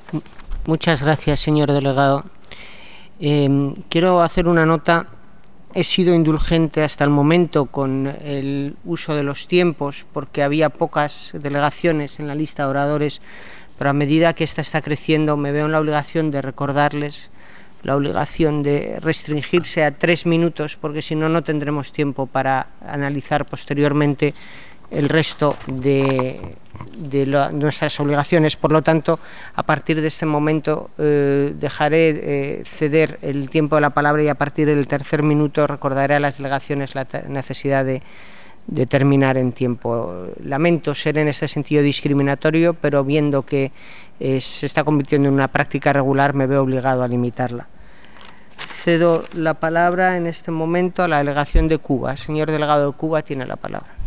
Muchas gracias, señor delegado. Quiero hacer una nota. He sido indulgente hasta el momento con el uso de los tiempos porque había pocas delegaciones en la lista de oradores, pero a medida que esta está creciendo me veo en la obligación de recordarles la obligación de restringirse a 3 minutos, porque si no, no tendremos tiempo para analizar posteriormente el resto de nuestras obligaciones. Por lo tanto, a partir de este momento dejaré ceder el tiempo de la palabra y a partir del 3er minuto recordaré a las delegaciones la necesidad de terminar en tiempo. Lamento ser en este sentido discriminatorio, pero viendo que se está convirtiendo en una práctica regular, me veo obligado a limitarla. Cedo la palabra en este momento a la delegación de Cuba. Señor delegado de Cuba, tiene la palabra.